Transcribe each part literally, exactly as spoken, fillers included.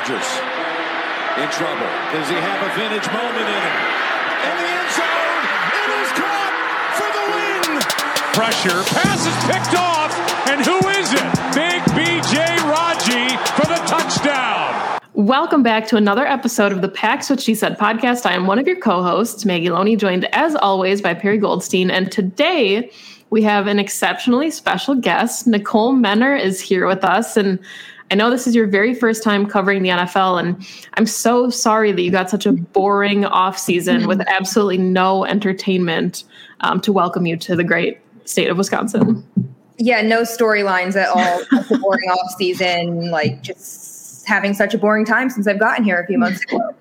Rodgers in trouble. Does he have a vintage moment in him? In the end zone, it is caught for the win. Pressure, pass is picked off, and who is it? Big B J Raji for the touchdown. Welcome back to another episode of the Pack's What She Said podcast. I am one of your co-hosts, Maggie Loney, joined as always by Perry Goldstein, and today we have an exceptionally special guest. Nicole Menner is here with us, and I know this is your very first time covering the N F L, and I'm so sorry that you got such a boring off season with absolutely no entertainment um, to welcome you to the great state of Wisconsin. Yeah, no storylines at all. Such a boring off season, like just having such a boring time since I've gotten here a few months ago.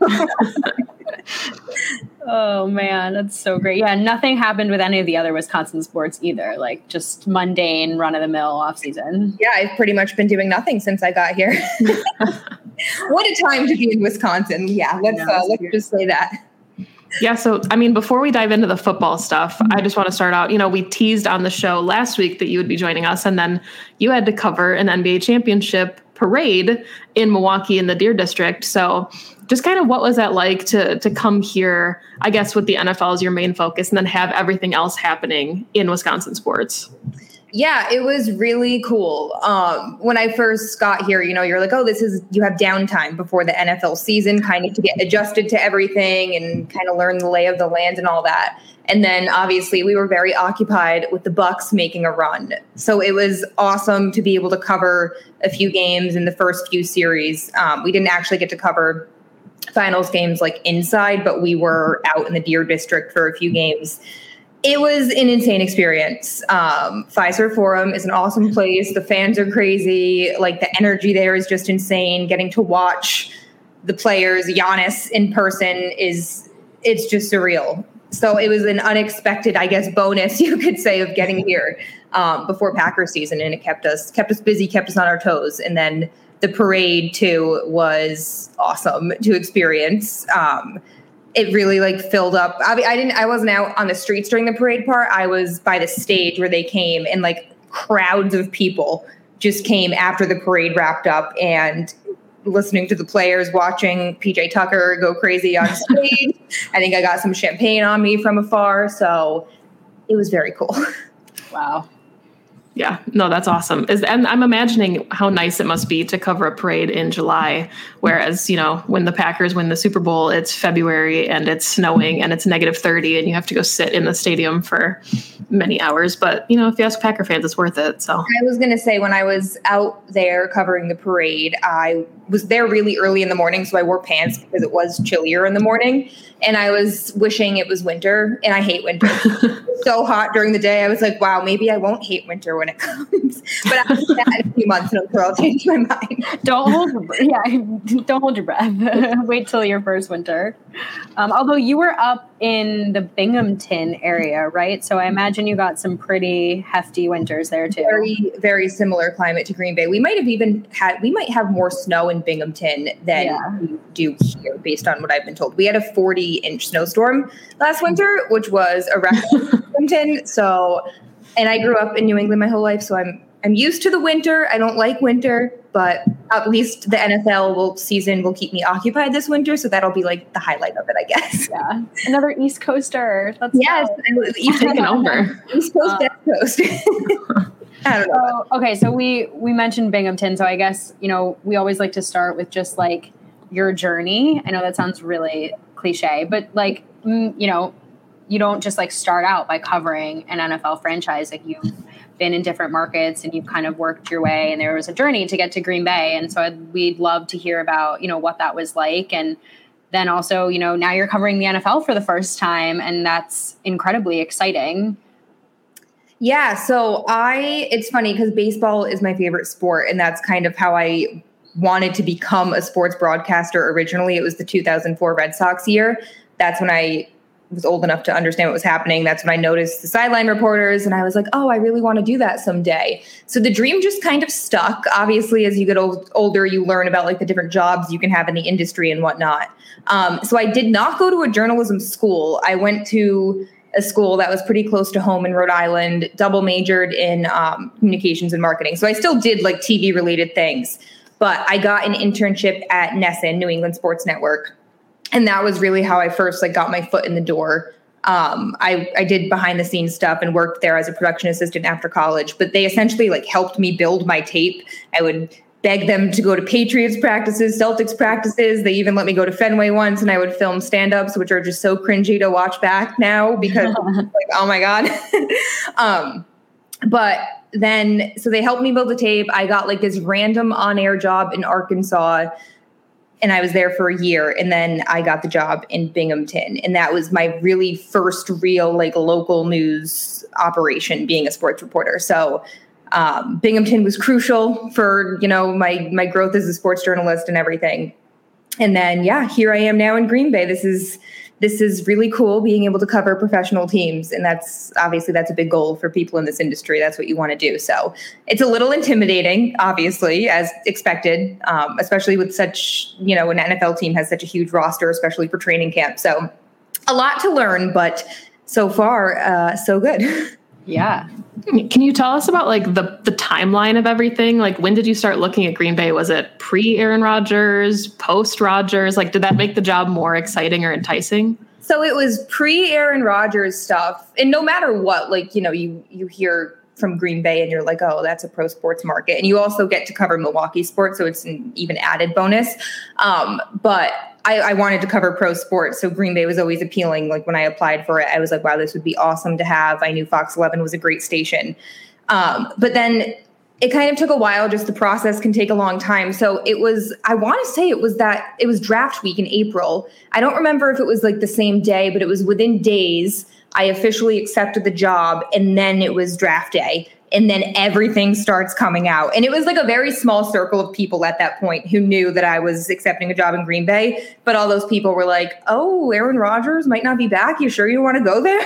Oh man, that's so great. Yeah, nothing happened with any of the other Wisconsin sports either. Like just mundane, run-of-the-mill off season. Yeah, I've pretty much been doing nothing since I got here. What a time to be in Wisconsin. Yeah, let's yeah, uh, let's just say that. Yeah, so I mean, before we dive into the football stuff, mm-hmm. I just want to start out, you know, we teased on the show last week that you would be joining us, and then you had to cover an N B A championship parade in Milwaukee in the Deer District. So just kind of what was that like to to come here, I guess, with the N F L as your main focus and then have everything else happening in Wisconsin sports? Yeah, it was really cool. Um, when I first got here, you know, you're like, oh, this is, you have downtime before the N F L season kind of to get adjusted to everything and kind of learn the lay of the land and all that. And then obviously we were very occupied with the Bucks making a run. So it was awesome to be able to cover a few games in the first few series. Um, we didn't actually get to cover finals games like inside, but we were out in the Deer District for a few games. It was an insane experience. Um, Fiserv Forum is an awesome place. The fans are crazy. Like the energy there is just insane. Getting to watch the players, Giannis in person is, it's just surreal. So it was an unexpected, I guess, bonus you could say of getting here um, before Packers season. And it kept us, kept us busy, kept us on our toes. And then the parade too was awesome to experience. Um, It really like filled up. I mean, I didn't, I wasn't out on the streets during the parade part. I was by the stage where they came, and like crowds of people just came after the parade wrapped up and listening to the players, watching P J Tucker go crazy on stage. I think I got some champagne on me from afar. So it was very cool. Wow. Yeah, no, that's awesome. Is, and I'm imagining how nice it must be to cover a parade in July, whereas, you know, when the Packers win the Super Bowl, it's February and it's snowing and it's negative thirty and you have to go sit in the stadium for many hours. But, you know, if you ask Packer fans, it's worth it. So I was going to say, when I was out there covering the parade, I was there really early in the morning, so I wore pants because it was chillier in the morning. And I was wishing it was winter, and I hate winter. It's so hot during the day. I was like, wow, maybe I won't hate winter when it comes. But after that, in a few months, and I'm sure I'll change my mind. Don't hold your breath. Yeah, don't hold your breath. Wait till your first winter. Um, although you were up in the Binghamton area, right? So I imagine you got some pretty hefty winters there too. Very, very similar climate to Green Bay. We might have even had, we might have more snow in Binghamton than yeah. we do here, based on what I've been told. We had a forty inch snowstorm last winter, which was a record in Binghamton. So, and I grew up in New England my whole life, so I'm I'm used to the winter. I don't like winter, but at least the N F L will, season will keep me occupied this winter, so that'll be like the highlight of it, I guess. Yeah, another East Coaster. Let's yes, East taking over. East Coast, uh, West Coast. I don't know. So, okay, so we we mentioned Binghamton, so I guess you know we always like to start with just like your journey. I know that sounds really cliche, but like mm, you know, you don't just like start out by covering an N F L franchise. Like you've been in different markets and you've kind of worked your way, and there was a journey to get to Green Bay. And so I'd, we'd love to hear about, you know, what that was like. And then also, you know, now you're covering the N F L for the first time, and that's incredibly exciting. Yeah. So I, it's funny because baseball is my favorite sport, and that's kind of how I wanted to become a sports broadcaster originally. It was the two thousand four Red Sox year. That's when I was old enough to understand what was happening. That's when I noticed the sideline reporters, and I was like, oh, I really want to do that someday. So the dream just kind of stuck. Obviously, as you get old, older, you learn about like the different jobs you can have in the industry and whatnot. Um, so I did not go to a journalism school. I went to a school that was pretty close to home in Rhode Island, double majored in um, communications and marketing. So I still did like T V related things. but I got an internship at N E S N, New England Sports Network. And that was really how I first like got my foot in the door. Um, I, I did behind the scenes stuff and worked there as a production assistant after college, but they essentially like helped me build my tape. I would beg them to go to Patriots practices, Celtics practices. They even let me go to Fenway once, and I would film stand-ups, which are just so cringy to watch back now because like, oh my God. um, but then, so they helped me build the tape. I got like this random on-air job in Arkansas, and I was there for a year, and then I got the job in Binghamton. And that was my really first real like local news operation, being a sports reporter. So um, Binghamton was crucial for, you know, my, my growth as a sports journalist and everything. And then, yeah, here I am now in Green Bay. This is, this is really cool, being able to cover professional teams. And that's obviously that's a big goal for people in this industry. That's what you want to do. So it's a little intimidating, obviously, as expected, um, especially with such, you know, an N F L team has such a huge roster, especially for training camp. So a lot to learn, but so far, uh, so good. Yeah. Can you tell us about like the the timeline of everything? Like, when did you start looking at Green Bay? Was it pre Aaron Rodgers, post Rodgers? Like, did that make the job more exciting or enticing? So it was pre Aaron Rodgers stuff. And no matter what, like, you know, you you hear from Green Bay and you're like, oh, that's a pro sports market. And you also get to cover Milwaukee sports. So it's an even added bonus. Um, but I, I wanted to cover pro sports. So Green Bay was always appealing. Like when I applied for it, I was like, wow, this would be awesome to have. I knew Fox eleven was a great station. Um, but then it kind of took a while. Just the process can take a long time. So it was, I want to say it was that it was draft week in April. I don't remember if it was like the same day, but it was within days. I officially accepted the job, and then it was draft day. And then everything starts coming out. And it was like a very small circle of people at that point who knew that I was accepting a job in Green Bay. But all those people were like, oh, Aaron Rodgers might not be back. You sure you want to go there?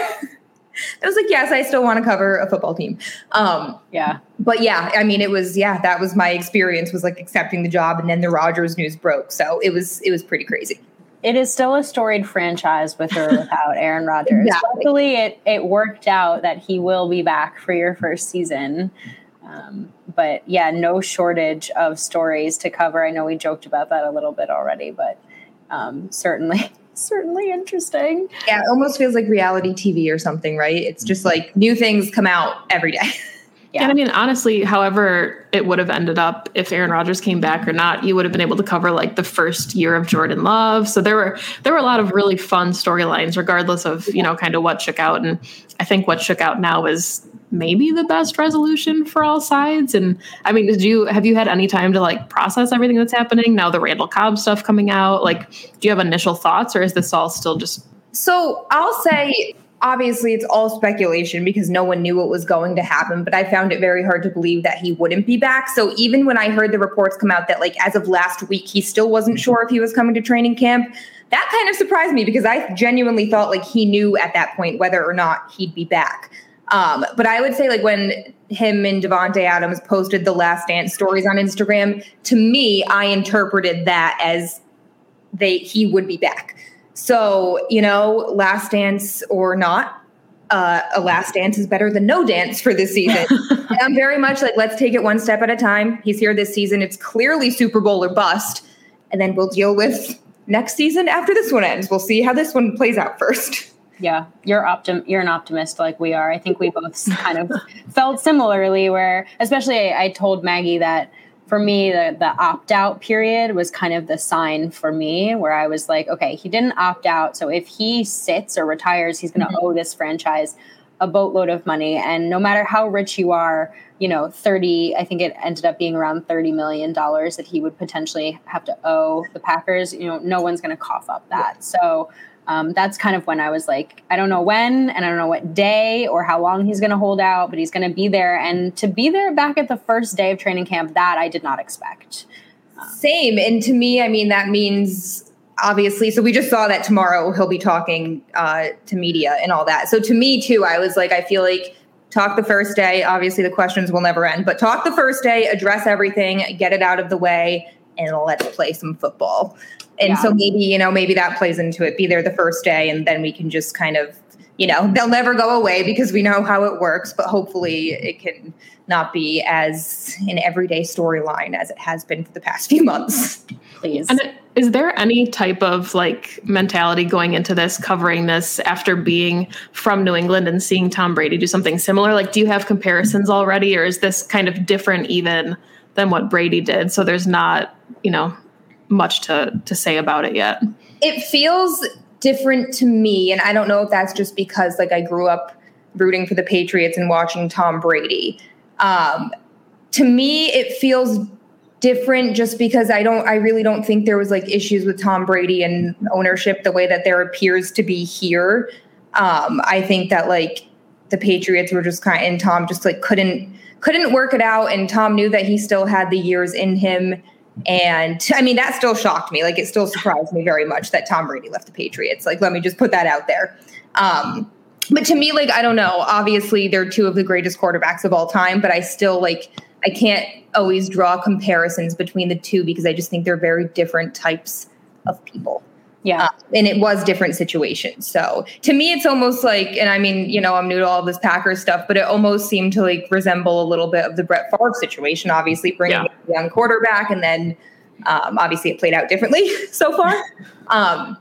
I was like, yes, I still want to cover a football team. Um, yeah. But yeah, I mean, it was, yeah, that was my experience, was like accepting the job. And then the Rodgers news broke. So it was, it was pretty crazy. It is still a storied franchise with or without Aaron Rodgers. Exactly. Luckily, it, it worked out that he will be back for your first season. Um, but yeah, no shortage of stories to cover. I know we joked about that a little bit already, but um, certainly, certainly interesting. Yeah, it almost feels like reality T V or something, right? It's just like new things come out every day. Yeah. And I mean, honestly, however it would have ended up, if Aaron Rodgers came back or not, you would have been able to cover like the first year of Jordan Love. So there were there were a lot of really fun storylines, regardless of, you know, kind of what shook out. And I think what shook out now is maybe the best resolution for all sides. And I mean, did you have you had any time to like process everything that's happening now? The Randall Cobb stuff coming out, like, do you have initial thoughts, or is this all still just? So I'll say, obviously, it's all speculation because no one knew what was going to happen, but I found it very hard to believe that he wouldn't be back. So even when I heard the reports come out that, like, as of last week, he still wasn't sure if he was coming to training camp, that kind of surprised me because I genuinely thought, like, he knew at that point whether or not he'd be back. Um, but I would say, like, when him and Davante Adams posted the Last Dance stories on Instagram, to me, I interpreted that as they he would be back. So, you know, Last Dance or not, uh, a Last Dance is better than no dance for this season. And I'm very much like, let's take it one step at a time. He's here this season. It's clearly Super Bowl or bust. And then we'll deal with next season after this one ends. We'll see how this one plays out first. Yeah, you're optim- You're an optimist like we are. I think we both kind of felt similarly where, especially I, I told Maggie that for me, the, the opt-out period was kind of the sign for me where I was like, okay, he didn't opt out. So if he sits or retires, he's going to mm-hmm. owe this franchise a boatload of money. And no matter how rich you are, you know, thirty, I think it ended up being around thirty million dollars that he would potentially have to owe the Packers. You know, no one's going to cough up that. So um, that's kind of when I was like, I don't know when, and I don't know what day or how long he's going to hold out, but he's going to be there. And to be there back at the first day of training camp, that I did not expect. Um, Same. And to me, I mean, that means obviously, so we just saw that tomorrow he'll be talking uh, to media and all that. So to me too, I was like, I feel like talk the first day. Obviously the questions will never end, but talk the first day, address everything, get it out of the way, and let's play some football. And yeah. so maybe, you know, maybe that plays into it. Be there the first day, and then we can just kind of you know, they'll never go away because we know how it works, but hopefully it can not be as an everyday storyline as it has been for the past few months. Please. And is there any type of like mentality going into this, covering this after being from New England and seeing Tom Brady do something similar? Like, do you have comparisons already, or is this kind of different even than what Brady did? So there's not, you know, much to, to say about it yet. It feels different to me. And I don't know if that's just because like I grew up rooting for the Patriots and watching Tom Brady. Um, to me, it feels different just because I don't, I really don't think there was like issues with Tom Brady and ownership the way that there appears to be here. Um, I think that like the Patriots were just kind of, and Tom just like couldn't, couldn't work it out. And Tom knew that he still had the years in him. And I mean, that still shocked me. Like, it still surprised me very much that Tom Brady left the Patriots. Like, let me just put that out there. Um, but to me, like, I don't know, obviously they're two of the greatest quarterbacks of all time, but I still like, I can't always draw comparisons between the two because I just think they're very different types of people. Yeah. Uh, and it was different situations. So to me, it's almost like, and I mean, you know, I'm new to all this Packers stuff, but it almost seemed to like resemble a little bit of the Brett Favre situation, obviously bringing yeah. a young quarterback. And then um, obviously it played out differently so far. Um,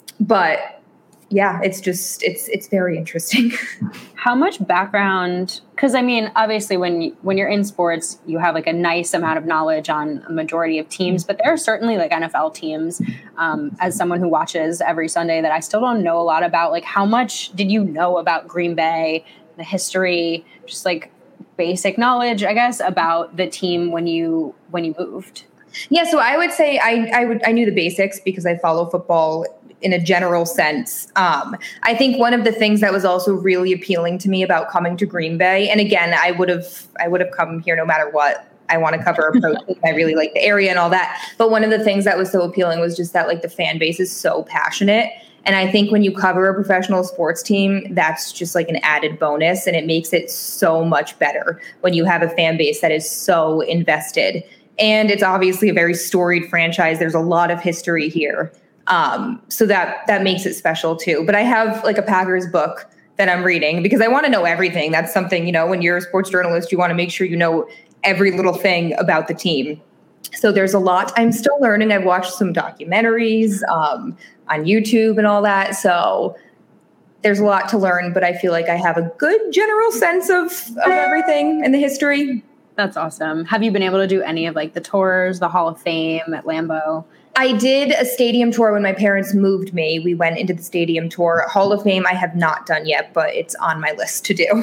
but yeah, it's just, it's, it's very interesting. How much background? Because I mean, obviously when, you, when you're in sports, you have like a nice amount of knowledge on a majority of teams, but there are certainly like N F L teams, um, as someone who watches every Sunday, that I still don't know a lot about. Like, how much did you know about Green Bay, the history, just like basic knowledge, I guess, about the team when you, when you moved? Yeah. So I would say I, I would, I knew the basics because I follow football in a general sense. Um, I think one of the things that was also really appealing to me about coming to Green Bay, and again, I would have, I would have come here no matter what. I want to cover a pro team. I really like the area and all that. But one of the things that was so appealing was just that like the fan base is so passionate. And I think when you cover a professional sports team, that's just like an added bonus. And it makes it so much better when you have a fan base that is so invested. And it's obviously a very storied franchise. There's a lot of history here. Um, so that, that makes it special too. But I have like a Packers book that I'm reading because I want to know everything. That's something, you know, when you're a sports journalist, you want to make sure you know every little thing about the team. So there's a lot I'm still learning. I've watched some documentaries, um, on YouTube and all that. So there's a lot to learn, but I feel like I have a good general sense of, of everything and the history. That's awesome. Have you been able to do any of like the tours, the Hall of Fame at Lambeau? I did a stadium tour when my parents moved me. We went into the stadium tour. Hall of Fame I have not done yet, but it's on my list to do.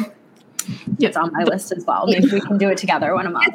It's on my list as well. Maybe we can do it together one a month.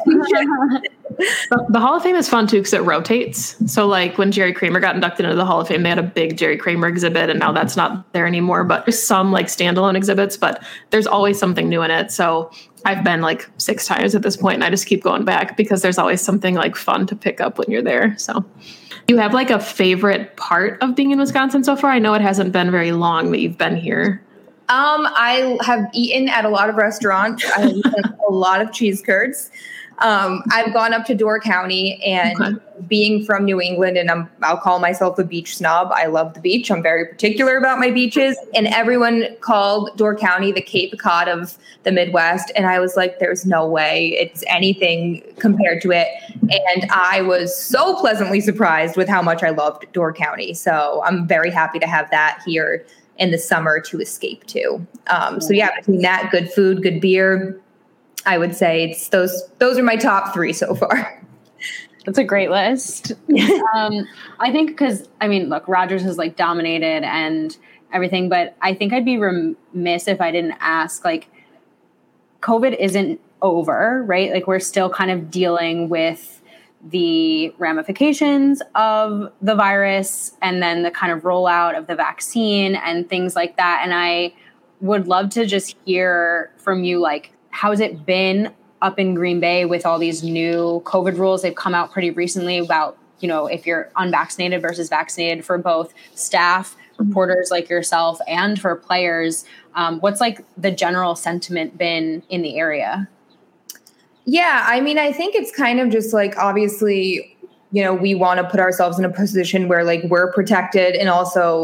The, the Hall of Fame is fun too because it rotates. So like when Jerry Kramer got inducted into the Hall of Fame, they had a big Jerry Kramer exhibit, and now that's not there anymore. But there's some like standalone exhibits, but there's always something new in it. So I've been like six times at this point, and I just keep going back because there's always something like fun to pick up when you're there. So you have like a favorite part of being in Wisconsin so far? I know it hasn't been very long that you've been here. Um, I have eaten at a lot of restaurants. I have eaten a lot of cheese curds. Um, I've gone up to Door County, and okay. being from New England, and I'm, I'll call myself a beach snob. I love the beach. I'm very particular about my beaches, and everyone called Door County the Cape Cod of the Midwest. And I was like, there's no way it's anything compared to it. And I was so pleasantly surprised with how much I loved Door County. So I'm very happy to have that here in the summer to escape to. Um, so yeah, between that, good food, good beer, I would say it's those, those are my top three so far. That's a great list. um, I think because, I mean, look, Rodgers has like dominated and everything, but I think I'd be remiss if I didn't ask, like, COVID isn't over, right? Like we're still kind of dealing with the ramifications of the virus and then the kind of rollout of the vaccine and things like that. And I would love to just hear from you, like, how's it been up in Green Bay with all these new COVID rules? They've come out pretty recently about, you know, if you're unvaccinated versus vaccinated for both staff, reporters like yourself, and for players. Um, what's like the general sentiment been in the area? Yeah, I mean, I think it's kind of just like, obviously, you know, we want to put ourselves in a position where like we're protected and also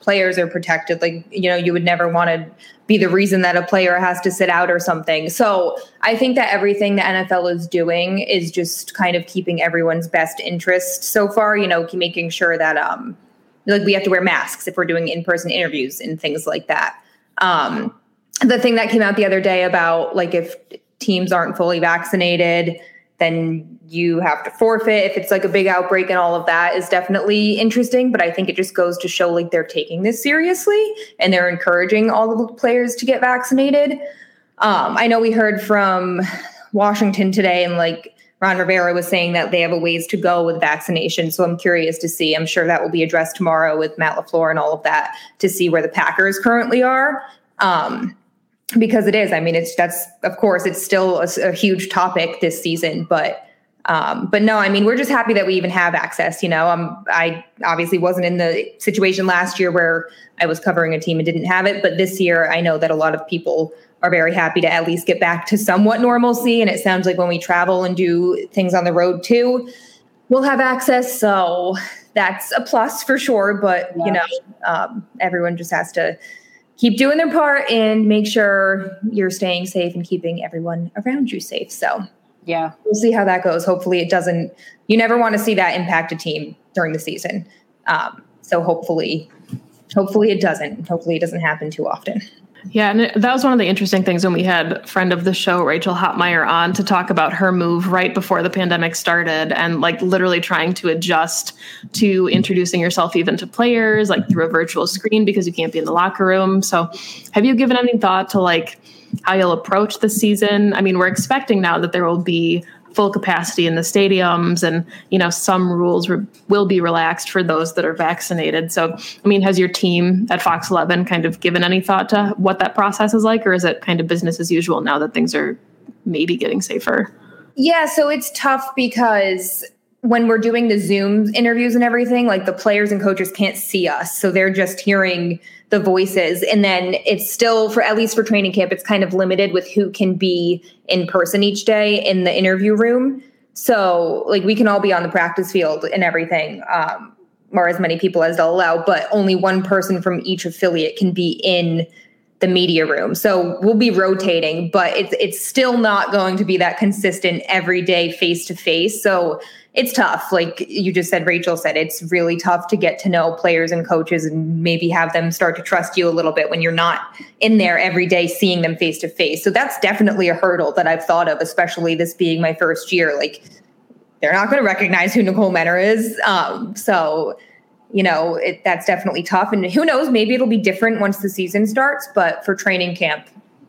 players are protected. Like, you know, you would never want to be the reason that a player has to sit out or something. So I think that everything the N F L is doing is just kind of keeping everyone's best interest so far, you know, making sure that, um, like we have to wear masks if we're doing in-person interviews and things like that. Um, the thing that came out the other day about like, if teams aren't fully vaccinated, then you have to forfeit if it's like a big outbreak, and all of that is definitely interesting. But I think it just goes to show like they're taking this seriously and they're encouraging all of the players to get vaccinated. Um, I know we heard from Washington today, and like Ron Rivera was saying that they have a ways to go with vaccination. So I'm curious to see. I'm sure that will be addressed tomorrow with Matt LaFleur and all of that, to see where the Packers currently are. Um, Because it is. I mean, it's that's of course it's still a, a huge topic this season, but um, but no, I mean, we're just happy that we even have access. You know, um, I obviously wasn't in the situation last year where I was covering a team and didn't have it, but this year I know that a lot of people are very happy to at least get back to somewhat normalcy. And it sounds like when we travel and do things on the road too, we'll have access. So that's a plus for sure. But yeah. you know, um, everyone just has to keep doing their part and make sure you're staying safe and keeping everyone around you safe. So yeah, we'll see how that goes. Hopefully it doesn't, you never want to see that impact a team during the season. Um, so hopefully, hopefully it doesn't, hopefully it doesn't happen too often. Yeah, and that was one of the interesting things when we had friend of the show, Rachel Hotmeyer, on to talk about her move right before the pandemic started, and like literally trying to adjust to introducing yourself even to players like through a virtual screen because you can't be in the locker room. So have you given any thought to like how you'll approach the season? I mean, we're expecting now that there will be full capacity in the stadiums, and, you know, some rules re- will be relaxed for those that are vaccinated. So, I mean, has your team at Fox eleven kind of given any thought to what that process is like, or is it kind of business as usual now that things are maybe getting safer? Yeah, so it's tough because when we're doing the Zoom interviews and everything, like the players and coaches can't see us. So they're just hearing the voices. And then it's still, for at least for training camp, it's kind of limited with who can be in person each day in the interview room. So like we can all be on the practice field and everything, um, or as many people as they'll allow, but only one person from each affiliate can be in the media room. So we'll be rotating, but it's it's still not going to be that consistent every day face to face. So it's tough. Like you just said, Rachel said, it's really tough to get to know players and coaches and maybe have them start to trust you a little bit when you're not in there every day seeing them face to face. So that's definitely a hurdle that I've thought of, especially this being my first year. Like they're not going to recognize who Nicole Menner is. Um, so, you know, it, that's definitely tough. And who knows, maybe it'll be different once the season starts. But for training camp,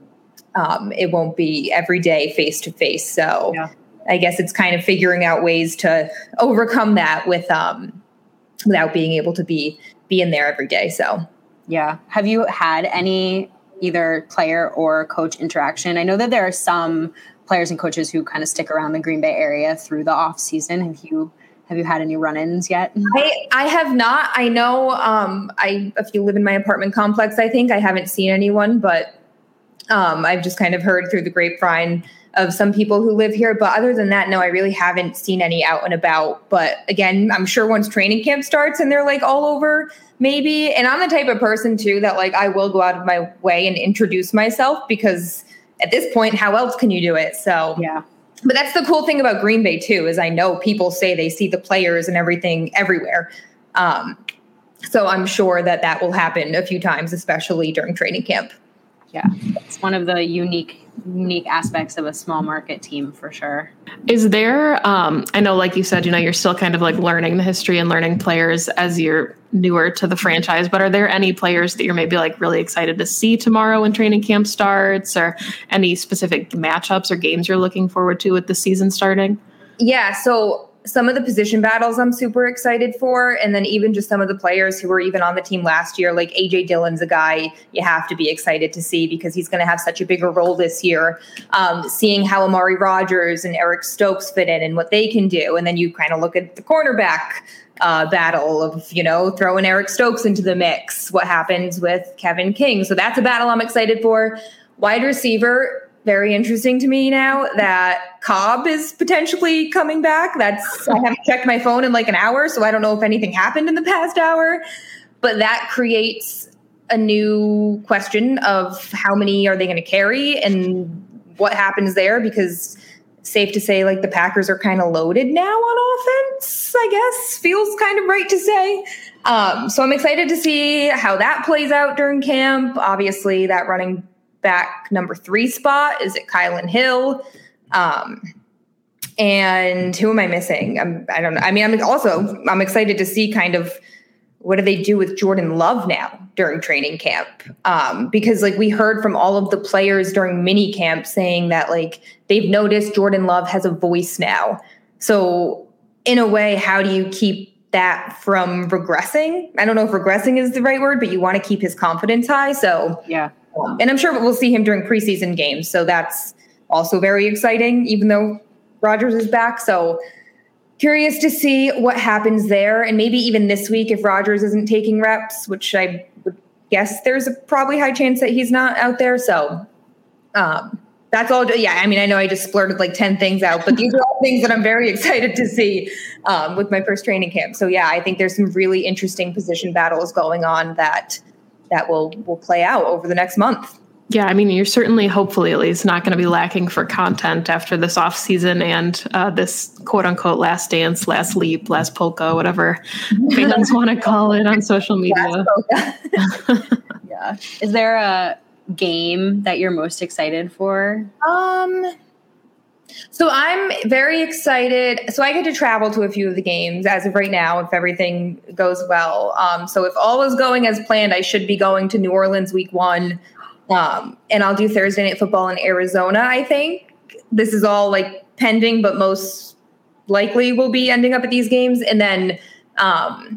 um, it won't be every day face to face. So yeah. I guess it's kind of figuring out ways to overcome that with um, without being able to be be in there every day. So, yeah. Have you had any either player or coach interaction? I know that there are some players and coaches who kind of stick around the Green Bay area through the off season. Have you have you had any run-ins yet? I, I have not. I know um, I if you live in my apartment complex, I think I haven't seen anyone, but um, I've just kind of heard through the grapevine of some people who live here. But other than that, no, I really haven't seen any out and about. But again, I'm sure once training camp starts and they're like all over, maybe. And I'm the type of person too that like I will go out of my way and introduce myself, because at this point, how else can you do it? So yeah. But that's the cool thing about Green Bay too, is I know people say they see the players and everything everywhere. Um, so I'm sure that that will happen a few times, especially during training camp. Yeah, it's one of the unique unique aspects of a small market team for sure. Is there, um, I know, like you said, you know, you're still kind of like learning the history and learning players as you're newer to the franchise, but are there any players that you're maybe like really excited to see tomorrow when training camp starts, or any specific matchups or games you're looking forward to with the season starting? Yeah, so some of the position battles I'm super excited for. And then even just some of the players who were even on the team last year, like A J Dillon's a guy you have to be excited to see because he's going to have such a bigger role this year. Um, seeing how Amari Rogers and Eric Stokes fit in and what they can do. And then you kind of look at the cornerback uh, battle of, you know, throwing Eric Stokes into the mix. What happens with Kevin King? So that's a battle I'm excited for. Wide receiver, very interesting to me now that Cobb is potentially coming back. That's I haven't checked my phone in like an hour, so I don't know if anything happened in the past hour. but that creates a new question of how many are they going to carry and what happens there, because safe to say, like, the Packers are kind of loaded now on offense, I guess, feels kind of right to say. Um, so I'm excited to see how that plays out during camp. Obviously, that running back number three spot is at Kylan Hill. Um, and who am I missing? I'm, I don't know. I mean, I'm also, I'm excited to see kind of what do they do with Jordan Love now during training camp? Um, because like we heard from all of the players during mini camp saying that like they've noticed Jordan Love has a voice now. So in a way, how do you keep that from regressing? I don't know if regressing is the right word, but you want to keep his confidence high. So yeah. Um, and I'm sure we'll see him during preseason games. So that's also very exciting, even though Rodgers is back. So curious to see what happens there. And maybe even this week, if Rodgers isn't taking reps, which I would guess there's a probably high chance that he's not out there. So um, that's all. Yeah, I mean, I know I just splurted like ten things out, but these are all things that I'm very excited to see um, with my first training camp. So yeah, I think there's some really interesting position battles going on that that will will play out over the next month. Yeah, I mean, you're certainly, hopefully at least, not going to be lacking for content after this off season and uh, this quote unquote last dance, last leap, last polka, whatever fans want to call it on social media. Yeah. Is there a game that you're most excited for? Um, so I'm very excited. So I get to travel to a few of the games as of right now, if everything goes well. Um, so if all is going as planned, I should be going to New Orleans week one. Um, and I'll do Thursday Night Football in Arizona, I think. This is all like pending, but most likely will be ending up at these games. And then um,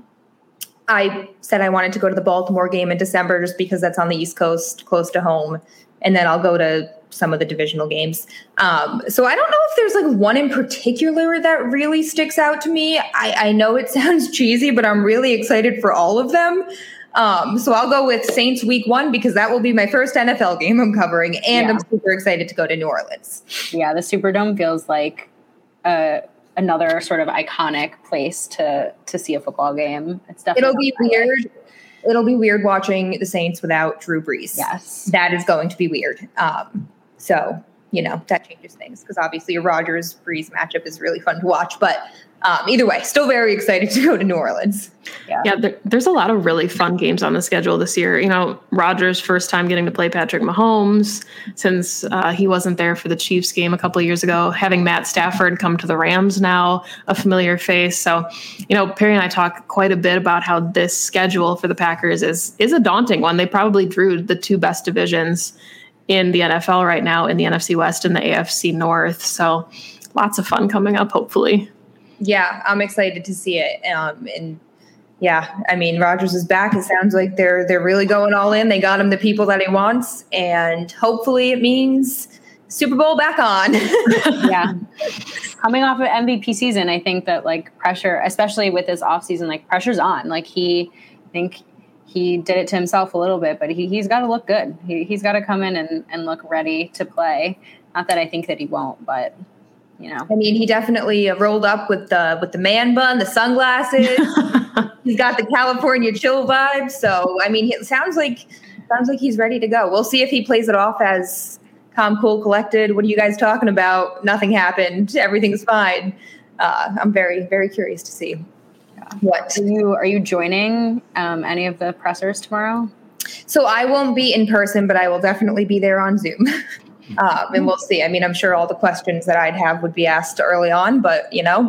I said I wanted to go to the Baltimore game in December just because that's on the East Coast, close to home. And then I'll go to some of the divisional games. Um, so I don't know if there's like one in particular that really sticks out to me. I, I know it sounds cheesy, but I'm really excited for all of them. Um, so I'll go with Saints week one because that will be my first N F L game I'm covering. And yeah. I'm super excited to go to New Orleans. Yeah, the Superdome feels like uh, another sort of iconic place to to see a football game. It's definitely It'll be weird. Life. It'll be weird watching the Saints without Drew Brees. Yes. That is going to be weird. Um, so, you know, that changes things because obviously a Rodgers-Brees matchup is really fun to watch. But Um, either way, still very excited to go to New Orleans. Yeah, yeah there, there's a lot of really fun games on the schedule this year. You know, Rodgers' first time getting to play Patrick Mahomes since uh, he wasn't there for the Chiefs game a couple of years ago. Having Matt Stafford come to the Rams now, a familiar face. So, you know, Perry and I talk quite a bit about how this schedule for the Packers is is a daunting one. They probably drew the two best divisions in the N F L right now, in the N F C West and the A F C North. So lots of fun coming up, hopefully. Yeah, I'm excited to see it. Um, and yeah, I mean, Rodgers is back. It sounds like they're they're really going all in. They got him the people that he wants, and hopefully it means Super Bowl back on. Yeah, coming off of M V P season, I think that like pressure, especially with this offseason, like pressure's on. Like he, I think he did it to himself a little bit, but he he's got to look good. He he's got to come in and and look ready to play. Not that I think that he won't, but. You know, I mean, he definitely rolled up with the with the man bun, the sunglasses. He's got the California chill vibe. So, I mean, it sounds like sounds like he's ready to go. We'll see if he plays it off as calm, cool, collected. What are you guys talking about? Nothing happened. Everything's fine. Uh, I'm very, very curious to see what. Are you are you joining um, any of the pressers tomorrow? So I won't be in person, but I will definitely be there on Zoom. Um, and we'll see. I mean, I'm sure all the questions that I'd have would be asked early on, but, you know.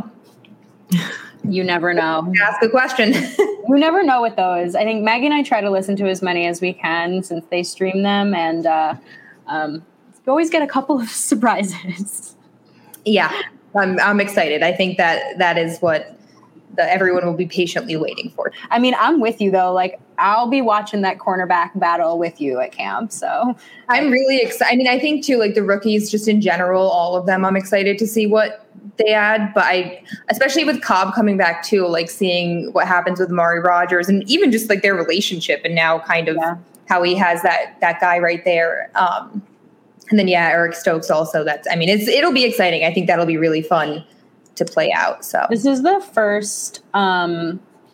You never know. Ask a question. You never know with those. I think Maggie and I try to listen to as many as we can since they stream them. And uh, um, you always get a couple of surprises. Yeah, I'm, I'm excited. I think that that is what the, everyone will be patiently waiting for. I mean, I'm with you, though. Like, I'll be watching that cornerback battle with you at camp. So I'm really excited. I mean, I think too, like the rookies, just in general, all of them, I'm excited to see what they add. But I, especially with Cobb coming back too, like seeing what happens with Amari Rodgers and even just like their relationship and now kind of yeah. how he has that that guy right there. Um, and then yeah, Eric Stokes also. That's I mean, it's it'll be exciting. I think that'll be really fun to play out. So this is the first. Um,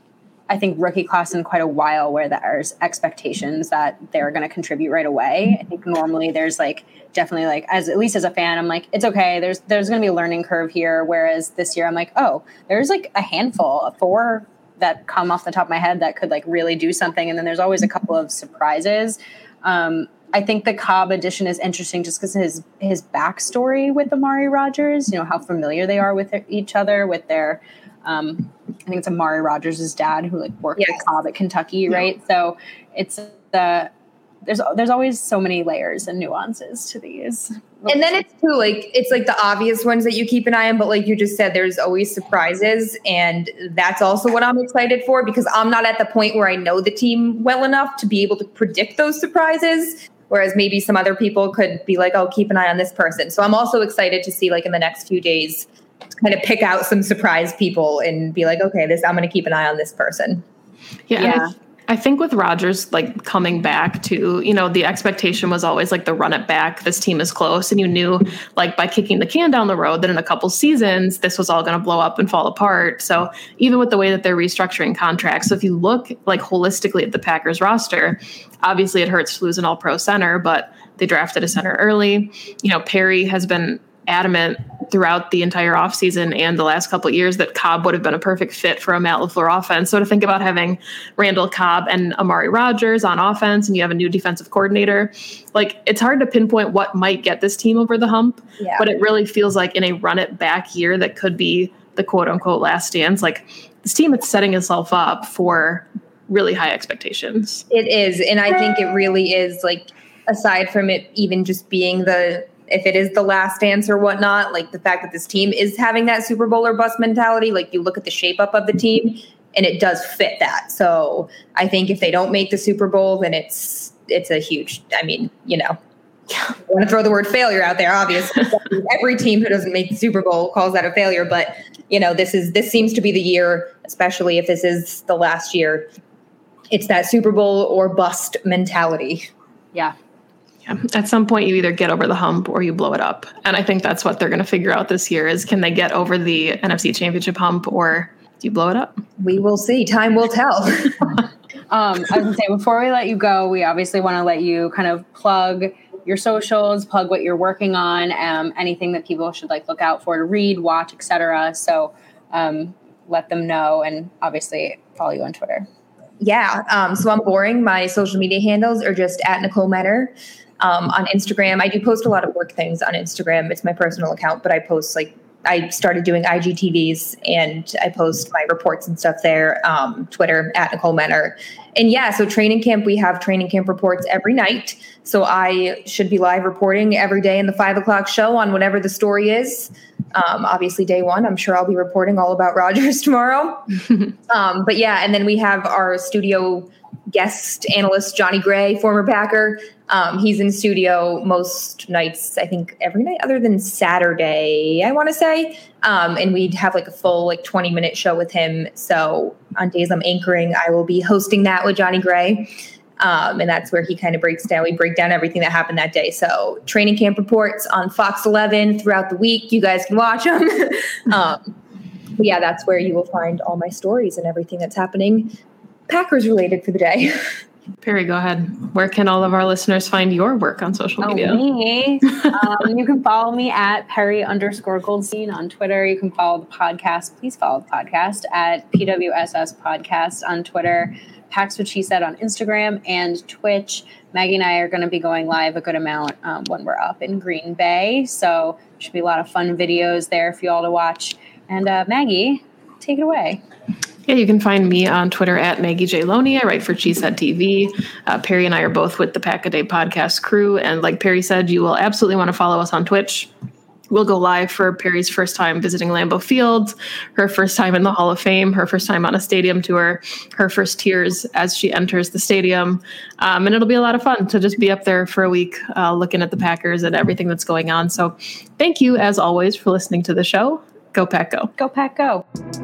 I think, rookie class in quite a while where there's expectations that they're going to contribute right away. I think normally there's like definitely like as at least as a fan, I'm like, it's okay. There's there's going to be a learning curve here. Whereas this year I'm like, oh, there's like a handful of four that come off the top of my head that could like really do something. And then there's always a couple of surprises. Um, I think the Cobb addition is interesting just because his his backstory with Amari Rodgers, you know, how familiar they are with their, each other, with their Um, I think it's Amari Rodgers' dad who like worked yes. with Cobb at Kentucky, right? Yeah. So it's the there's there's always so many layers and nuances to these. And then it's too like it's like the obvious ones that you keep an eye on, but like you just said, there's always surprises, and that's also what I'm excited for because I'm not at the point where I know the team well enough to be able to predict those surprises. Whereas maybe some other people could be like, oh, keep an eye on this person. So I'm also excited to see like in the next few days kind of pick out some surprise people and be like, okay, this I'm going to keep an eye on this person. Yeah. yeah. I think with Rodgers, like coming back to, you know, the expectation was always like the run it back. This team is close. And you knew like by kicking the can down the road that in a couple seasons, this was all going to blow up and fall apart. So even with the way that they're restructuring contracts, so if you look like holistically at the Packers roster, obviously it hurts to lose an all pro center, but they drafted a center early. You know, Perry has been adamant throughout the entire offseason and the last couple of years that Cobb would have been a perfect fit for a Matt LaFleur offense. So to think about having Randall Cobb and Amari Rodgers on offense and you have a new defensive coordinator, like it's hard to pinpoint what might get this team over the hump, yeah. but it really feels like in a run it back year that could be the quote unquote last dance, like this team is setting itself up for really high expectations. It is. And I think it really is like, aside from it even just being the, if it is the last dance or whatnot, like the fact that this team is having that Super Bowl or bust mentality, like you look at the shape up of the team and it does fit that. So I think if they don't make the Super Bowl, then it's, it's a huge, I mean, you know, I want to throw the word failure out there. Obviously every team who doesn't make the Super Bowl calls that a failure, but you know, this is, this seems to be the year, especially if this is the last year, it's that Super Bowl or bust mentality. Yeah. Yeah. At some point, you either get over the hump or you blow it up. And I think that's what they're going to figure out this year is can they get over the N F C Championship hump or do you blow it up? We will see. Time will tell. um, I was going to say, before we let you go, we obviously want to let you kind of plug your socials, plug what you're working on, um, anything that people should like look out for to read, watch, et cetera. So um, let them know and obviously follow you on Twitter. Yeah. Um, so I'm boring. My social media handles are just at Nicole Menner. Um, on Instagram, I do post a lot of work things on Instagram. It's my personal account, but I post like I started doing I G T Vs and I post my reports and stuff there. Um, Twitter at Nicole Menner. And yeah, so training camp, we have training camp reports every night. So I should be live reporting every day in the five o'clock show on whatever the story is. Um, obviously day one, I'm sure I'll be reporting all about Rodgers tomorrow. um, but yeah, and then we have our studio guest analyst, Johnny Gray, former Packer. Um, he's in studio most nights, I think every night other than Saturday, I want to say. Um, and we'd have like a full like twenty minute show with him. So on days I'm anchoring, I will be hosting that with Johnny Gray. Um, and that's where he kind of breaks down. We break down everything that happened that day. So training camp reports on Fox eleven throughout the week. You guys can watch them. um, but yeah, that's where you will find all my stories and everything that's happening Packers related for the day. Perry, go ahead. Where can all of our listeners find your work on social media? Oh, me. um, you can follow me at Perry underscore Goldstein on Twitter. You can follow the podcast. Please follow the podcast at P W S S Podcast on Twitter. Packs What She Said on Instagram and Twitch. Maggie and I are going to be going live a good amount um, when we're up in Green Bay. So should be a lot of fun videos there for you all to watch. And uh, Maggie, take it away. Yeah, you can find me on Twitter at Maggie J. Loney. I write for Cheesehead T V. Uh, Perry and I are both with the Pack a Day podcast crew. And like Perry said, you will absolutely want to follow us on Twitch. We'll go live for Perry's first time visiting Lambeau Field, her first time in the Hall of Fame, her first time on a stadium tour, her first tears as she enters the stadium. Um, and it'll be a lot of fun to just be up there for a week uh, looking at the Packers and everything that's going on. So thank you, as always, for listening to the show. Go Pack Go. Go Pack Go.